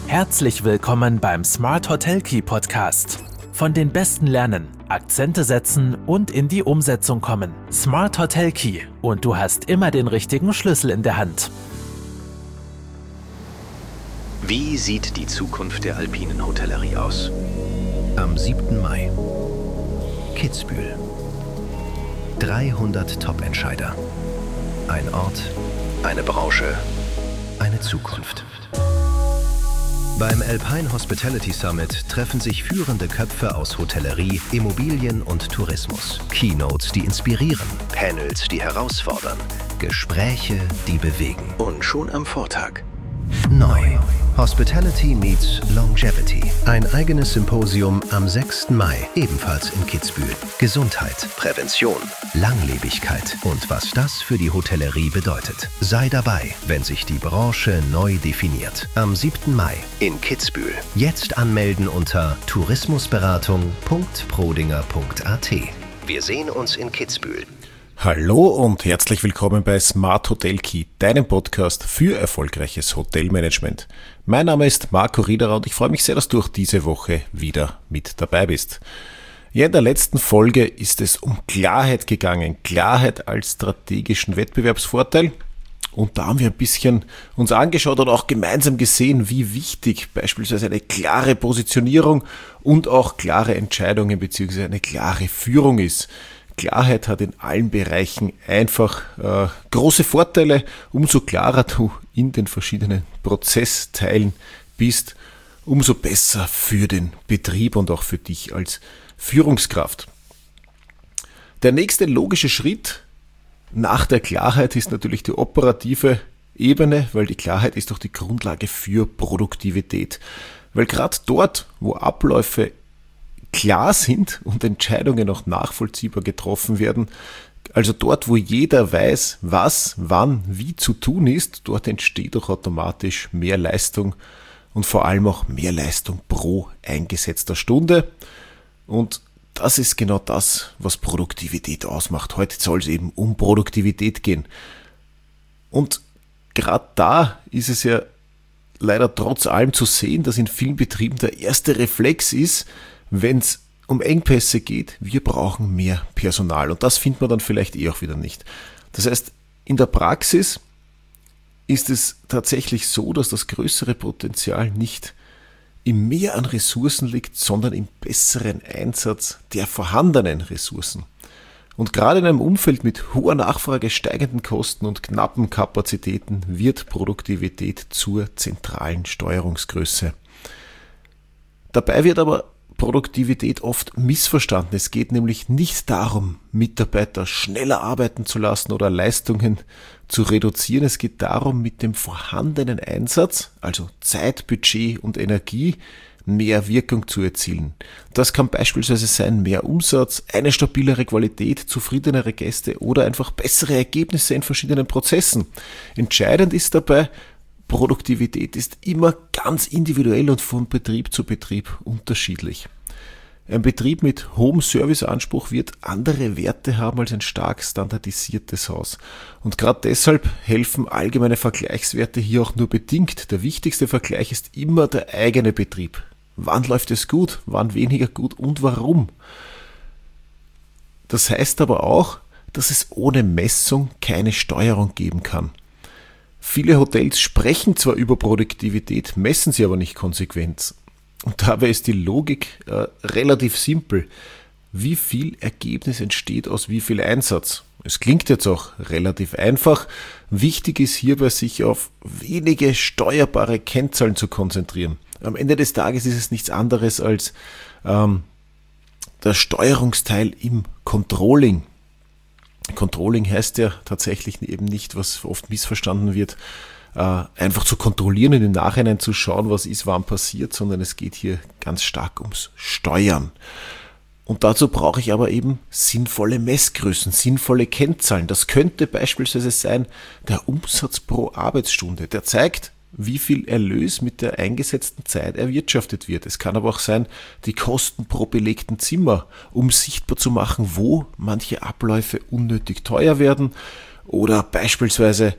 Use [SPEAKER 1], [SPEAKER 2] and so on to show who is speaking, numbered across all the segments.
[SPEAKER 1] Herzlich willkommen beim Smart Hotel Key Podcast. Von den Besten lernen, Akzente setzen und in die Umsetzung kommen. Smart Hotel Key und du hast immer den richtigen Schlüssel in der Hand.
[SPEAKER 2] Wie sieht die Zukunft der alpinen Hotellerie aus?
[SPEAKER 3] Am 7. Mai. Kitzbühel. 300 Top-Entscheider. Ein Ort,
[SPEAKER 2] Eine Branche.
[SPEAKER 3] eine Zukunft. Beim Alpine Hospitality Summit treffen sich führende Köpfe aus Hotellerie, Immobilien und Tourismus. Keynotes, die inspirieren.
[SPEAKER 2] Panels, die herausfordern.
[SPEAKER 3] Gespräche, die bewegen.
[SPEAKER 2] Und schon am Vortag.
[SPEAKER 3] Neu. Hospitality meets Longevity. Ein eigenes Symposium am 6. Mai, ebenfalls in Kitzbühel. Gesundheit,
[SPEAKER 2] Prävention.
[SPEAKER 3] Langlebigkeit und was das für die Hotellerie bedeutet. Sei dabei, wenn sich die Branche neu definiert. Am 7. Mai
[SPEAKER 2] In Kitzbühel.
[SPEAKER 3] jetzt anmelden unter tourismusberatung.prodinger.at.
[SPEAKER 2] Wir sehen uns in Kitzbühel.
[SPEAKER 4] Hallo und herzlich willkommen bei Smart Hotel Key, deinem Podcast für erfolgreiches Hotelmanagement. Mein Name ist Marco Riederer und ich freue mich sehr, dass du auch diese Woche wieder mit dabei bist. Ja, in der letzten Folge ist es um Klarheit gegangen, Klarheit als strategischen Wettbewerbsvorteil. Und da haben wir ein bisschen uns angeschaut und auch gemeinsam gesehen, wie wichtig beispielsweise eine klare Positionierung und auch klare Entscheidungen bzw. eine klare Führung ist. Klarheit hat in allen Bereichen einfach große Vorteile. Umso klarer du in den verschiedenen Prozessteilen bist, umso besser für den Betrieb und auch für dich als Führungskraft. Der nächste logische Schritt nach der Klarheit ist natürlich die operative Ebene, weil die Klarheit ist doch die Grundlage für Produktivität. Weil gerade dort, wo Abläufe klar sind und Entscheidungen auch nachvollziehbar getroffen werden, also dort, wo jeder weiß, was, wann, wie zu tun ist, dort entsteht auch automatisch mehr Leistung und vor allem auch mehr Leistung pro eingesetzter Stunde. Und das ist genau das, was Produktivität ausmacht. Heute soll es eben um Produktivität gehen. Und gerade da ist es ja leider trotz allem zu sehen, dass in vielen Betrieben der erste Reflex ist, wenn es um Engpässe geht, wir brauchen mehr Personal. Und das findet man dann vielleicht auch wieder nicht. Das heißt, in der Praxis ist es tatsächlich so, dass das größere Potenzial nicht im Mehr an Ressourcen liegt, sondern im besseren Einsatz der vorhandenen Ressourcen. Und gerade in einem Umfeld mit hoher Nachfrage, steigenden Kosten und knappen Kapazitäten wird Produktivität zur zentralen Steuerungsgröße. Dabei wird aber Produktivität oft missverstanden. Es geht nämlich nicht darum, Mitarbeiter schneller arbeiten zu lassen oder Leistungen zu reduzieren. Es geht darum, mit dem vorhandenen Einsatz, also Zeit, Budget und Energie, mehr Wirkung zu erzielen. Das kann beispielsweise sein mehr Umsatz, eine stabilere Qualität, zufriedenere Gäste oder einfach bessere Ergebnisse in verschiedenen Prozessen. Entscheidend ist dabei, Produktivität ist immer ganz individuell und von Betrieb zu Betrieb unterschiedlich. Ein Betrieb mit hohem Serviceanspruch wird andere Werte haben als ein stark standardisiertes Haus. Und gerade deshalb helfen allgemeine Vergleichswerte hier auch nur bedingt. Der wichtigste Vergleich ist immer der eigene Betrieb. Wann läuft es gut, wann weniger gut und warum? Das heißt aber auch, dass es ohne Messung keine Steuerung geben kann. Viele Hotels sprechen zwar über Produktivität, messen sie aber nicht konsequent. Und dabei ist die Logik relativ simpel. Wie viel Ergebnis entsteht aus wie viel Einsatz? Es klingt jetzt auch relativ einfach. Wichtig ist hierbei, sich auf wenige steuerbare Kennzahlen zu konzentrieren. Am Ende des Tages ist es nichts anderes als der Steuerungsteil im Controlling. Controlling heißt ja tatsächlich eben nicht, was oft missverstanden wird, einfach zu kontrollieren und im Nachhinein zu schauen, was ist, wann passiert, sondern es geht hier ganz stark ums Steuern. Und dazu brauche ich aber eben sinnvolle Messgrößen, sinnvolle Kennzahlen. Das könnte beispielsweise sein der Umsatz pro Arbeitsstunde. Der zeigt, wie viel Erlös mit der eingesetzten Zeit erwirtschaftet wird. Es kann aber auch sein, die Kosten pro belegten Zimmer, um sichtbar zu machen, wo manche Abläufe unnötig teuer werden oder beispielsweise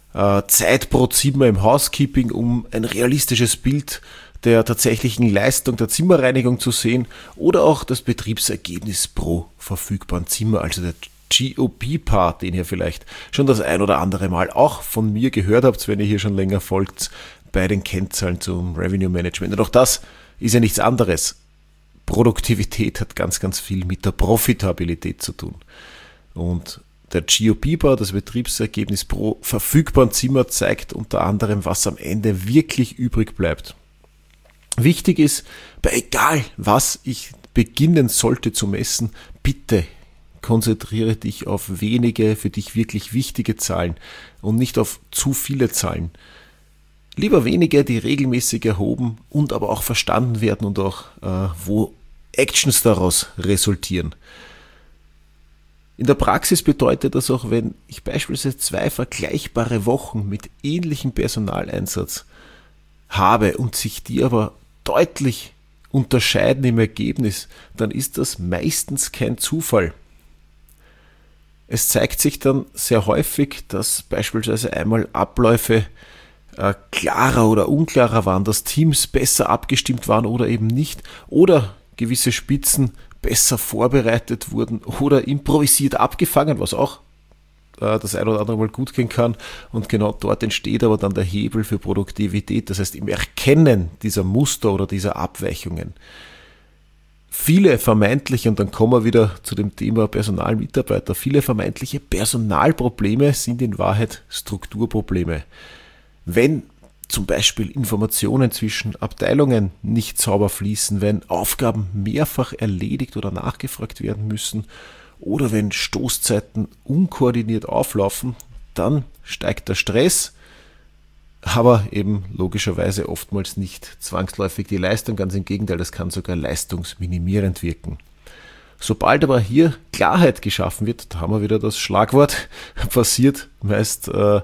[SPEAKER 4] Zeit pro Zimmer im Housekeeping, um ein realistisches Bild der tatsächlichen Leistung der Zimmerreinigung zu sehen, oder auch das Betriebsergebnis pro verfügbaren Zimmer, also der GOP-Part, den ihr vielleicht schon das ein oder andere Mal auch von mir gehört habt, wenn ihr hier schon länger folgt, bei den Kennzahlen zum Revenue Management. Und auch das ist ja nichts anderes. Produktivität hat ganz, ganz viel mit der Profitabilität zu tun. Und der GOP-Bar, das Betriebsergebnis pro verfügbaren Zimmer, zeigt unter anderem, was am Ende wirklich übrig bleibt. Wichtig ist, bei egal was ich beginnen sollte zu messen, bitte konzentriere dich auf wenige für dich wirklich wichtige Zahlen und nicht auf zu viele Zahlen. Lieber wenige, die regelmäßig erhoben und aber auch verstanden werden und auch wo Actions daraus resultieren. In der Praxis bedeutet das auch, wenn ich beispielsweise 2 vergleichbare Wochen mit ähnlichem Personaleinsatz habe und sich die aber deutlich unterscheiden im Ergebnis, dann ist das meistens kein Zufall. Es zeigt sich dann sehr häufig, dass beispielsweise einmal Abläufe klarer oder unklarer waren, dass Teams besser abgestimmt waren oder eben nicht, oder gewisse Spitzen besser vorbereitet wurden oder improvisiert abgefangen, was auch das ein oder andere Mal gut gehen kann. Und genau dort entsteht aber dann der Hebel für Produktivität, das heißt im Erkennen dieser Muster oder dieser Abweichungen. Viele vermeintliche, und dann kommen wir wieder zu dem Thema Personalmitarbeiter, viele vermeintliche Personalprobleme sind in Wahrheit Strukturprobleme. Wenn zum Beispiel Informationen zwischen Abteilungen nicht sauber fließen, wenn Aufgaben mehrfach erledigt oder nachgefragt werden müssen oder wenn Stoßzeiten unkoordiniert auflaufen, dann steigt der Stress, aber eben logischerweise oftmals nicht zwangsläufig die Leistung, ganz im Gegenteil, das kann sogar leistungsminimierend wirken. Sobald aber hier Klarheit geschaffen wird, da haben wir wieder das Schlagwort, passiert in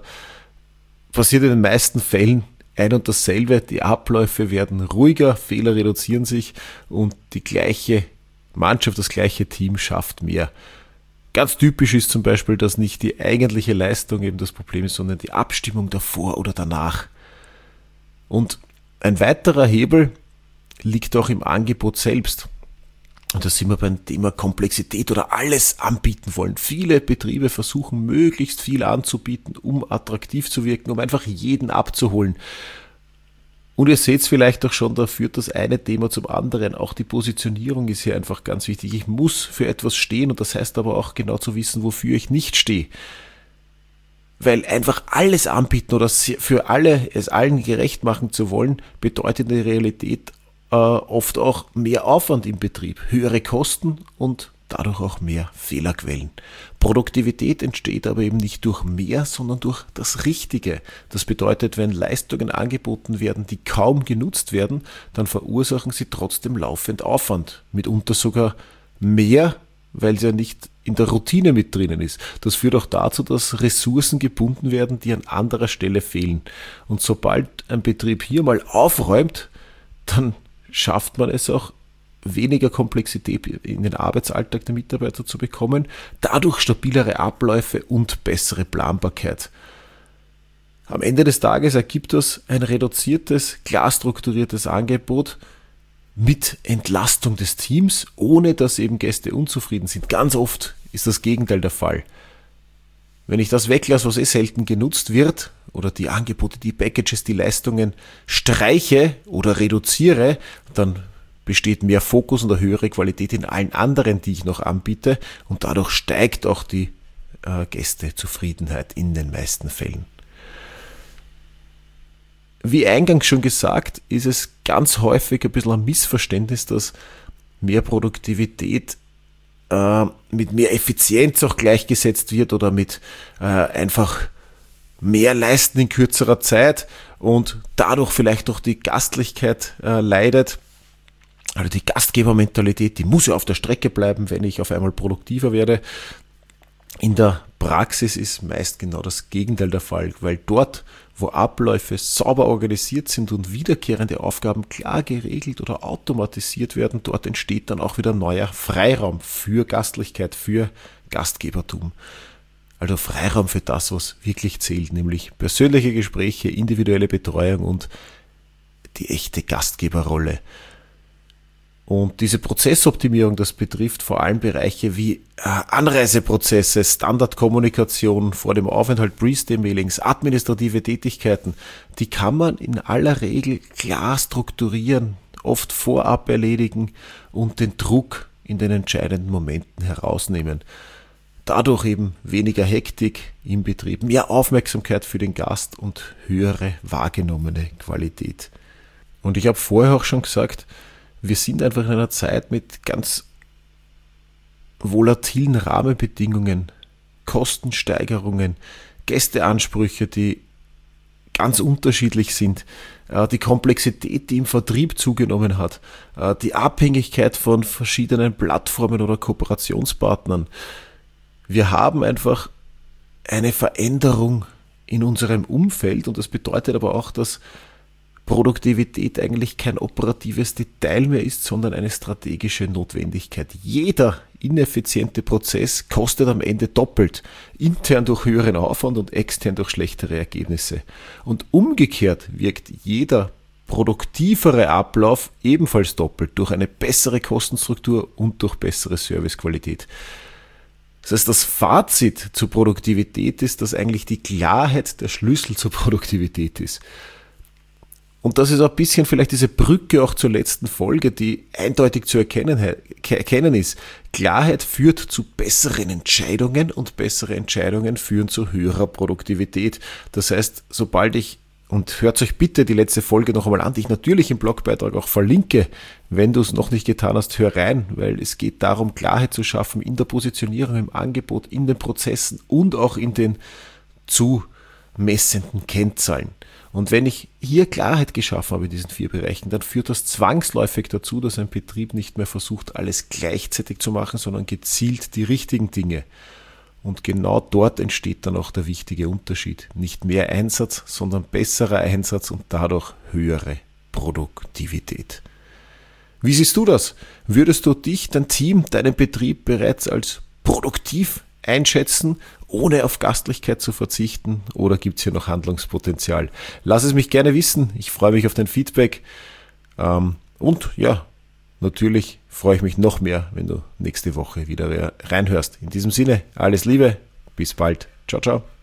[SPEAKER 4] den meisten Fällen ein und dasselbe, die Abläufe werden ruhiger, Fehler reduzieren sich und die gleiche Mannschaft, das gleiche Team schafft mehr. Ganz typisch ist zum Beispiel, dass nicht die eigentliche Leistung eben das Problem ist, sondern die Abstimmung davor oder danach. Und ein weiterer Hebel liegt auch im Angebot selbst. Und da sind wir beim Thema Komplexität oder alles anbieten wollen. Viele Betriebe versuchen möglichst viel anzubieten, um attraktiv zu wirken, um einfach jeden abzuholen. Und ihr seht es vielleicht auch schon, da führt das eine Thema zum anderen. Auch die Positionierung ist hier einfach ganz wichtig. Ich muss für etwas stehen und das heißt aber auch genau zu wissen, wofür ich nicht stehe. Weil einfach alles anbieten oder für alle es allen gerecht machen zu wollen, bedeutet in der Realität oft auch mehr Aufwand im Betrieb, höhere Kosten und dadurch auch mehr Fehlerquellen. Produktivität entsteht aber eben nicht durch mehr, sondern durch das Richtige. Das bedeutet, wenn Leistungen angeboten werden, die kaum genutzt werden, dann verursachen sie trotzdem laufend Aufwand. Mitunter sogar mehr, weil sie ja nicht in der Routine mit drinnen ist. Das führt auch dazu, dass Ressourcen gebunden werden, die an anderer Stelle fehlen. Und sobald ein Betrieb hier mal aufräumt, dann schafft man es auch, weniger Komplexität in den Arbeitsalltag der Mitarbeiter zu bekommen, dadurch stabilere Abläufe und bessere Planbarkeit. Am Ende des Tages ergibt das ein reduziertes, klar strukturiertes Angebot mit Entlastung des Teams, ohne dass eben Gäste unzufrieden sind. Ganz oft ist das Gegenteil der Fall. Wenn ich das weglasse, was selten genutzt wird, oder die Angebote, die Packages, die Leistungen streiche oder reduziere, dann besteht mehr Fokus und eine höhere Qualität in allen anderen, die ich noch anbiete, und dadurch steigt auch die Gästezufriedenheit in den meisten Fällen. Wie eingangs schon gesagt, ist es ganz häufig ein bisschen ein Missverständnis, dass mehr Produktivität mit mehr Effizienz auch gleichgesetzt wird oder mit einfach mehr leisten in kürzerer Zeit und dadurch vielleicht auch die Gastlichkeit leidet. Also die Gastgebermentalität, die muss ja auf der Strecke bleiben, wenn ich auf einmal produktiver werde. In der Praxis ist meist genau das Gegenteil der Fall, weil dort, wo Abläufe sauber organisiert sind und wiederkehrende Aufgaben klar geregelt oder automatisiert werden, dort entsteht dann auch wieder neuer Freiraum für Gastlichkeit, für Gastgebertum. Also Freiraum für das, was wirklich zählt, nämlich persönliche Gespräche, individuelle Betreuung und die echte Gastgeberrolle. Und diese Prozessoptimierung, das betrifft vor allem Bereiche wie Anreiseprozesse, Standardkommunikation vor dem Aufenthalt, Pre-Stay-Mailings, administrative Tätigkeiten. Die kann man in aller Regel klar strukturieren, oft vorab erledigen und den Druck in den entscheidenden Momenten herausnehmen. Dadurch eben weniger Hektik im Betrieb, mehr Aufmerksamkeit für den Gast und höhere wahrgenommene Qualität. Und ich habe vorher auch schon gesagt, wir sind einfach in einer Zeit mit ganz volatilen Rahmenbedingungen, Kostensteigerungen, Gästeansprüche, die ganz unterschiedlich sind, die Komplexität, die im Vertrieb zugenommen hat, die Abhängigkeit von verschiedenen Plattformen oder Kooperationspartnern. Wir haben einfach eine Veränderung in unserem Umfeld und das bedeutet aber auch, dass Produktivität eigentlich kein operatives Detail mehr ist, sondern eine strategische Notwendigkeit. Jeder ineffiziente Prozess kostet am Ende doppelt, intern durch höheren Aufwand und extern durch schlechtere Ergebnisse. Und umgekehrt wirkt jeder produktivere Ablauf ebenfalls doppelt durch eine bessere Kostenstruktur und durch bessere Servicequalität. Das heißt, das Fazit zur Produktivität ist, dass eigentlich die Klarheit der Schlüssel zur Produktivität ist. Und das ist auch ein bisschen vielleicht diese Brücke auch zur letzten Folge, die eindeutig zu erkennen ist. Klarheit führt zu besseren Entscheidungen und bessere Entscheidungen führen zu höherer Produktivität. Das heißt, sobald ich, und hört euch bitte die letzte Folge noch einmal an, die ich natürlich im Blogbeitrag auch verlinke, wenn du es noch nicht getan hast, hör rein, weil es geht darum, Klarheit zu schaffen in der Positionierung, im Angebot, in den Prozessen und auch in den zu messenden Kennzahlen. Und wenn ich hier Klarheit geschaffen habe in diesen 4 Bereichen, dann führt das zwangsläufig dazu, dass ein Betrieb nicht mehr versucht, alles gleichzeitig zu machen, sondern gezielt die richtigen Dinge. Und genau dort entsteht dann auch der wichtige Unterschied. Nicht mehr Einsatz, sondern besserer Einsatz und dadurch höhere Produktivität. Wie siehst du das? Würdest du dich, dein Team, deinen Betrieb bereits als produktiv einschätzen, ohne auf Gastlichkeit zu verzichten, oder gibt es hier noch Handlungspotenzial? Lass es mich gerne wissen, ich freue mich auf dein Feedback und ja, natürlich freue ich mich noch mehr, wenn du nächste Woche wieder reinhörst. In diesem Sinne, alles Liebe, bis bald, ciao, ciao.